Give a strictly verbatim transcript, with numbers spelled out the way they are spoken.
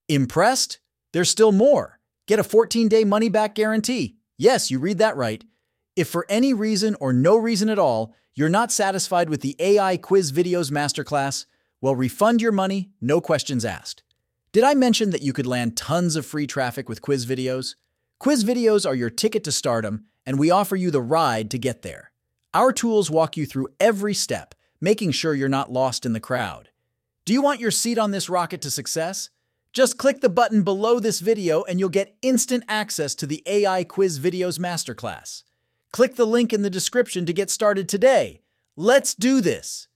Impressed? There's still more. Get a fourteen-day money-back guarantee. Yes, you read that right. If for any reason or no reason at all, you're not satisfied with the A I Quiz Videos Masterclass, well, refund your money, no questions asked. Did I mention that you could land tons of free traffic with quiz videos? Quiz videos are your ticket to stardom, and we offer you the ride to get there. Our tools walk you through every step, making sure you're not lost in the crowd. Do you want your seat on this rocket to success? Just click the button below this video and you'll get instant access to the A I Quiz Videos Masterclass. Click the link in the description to get started today. Let's do this!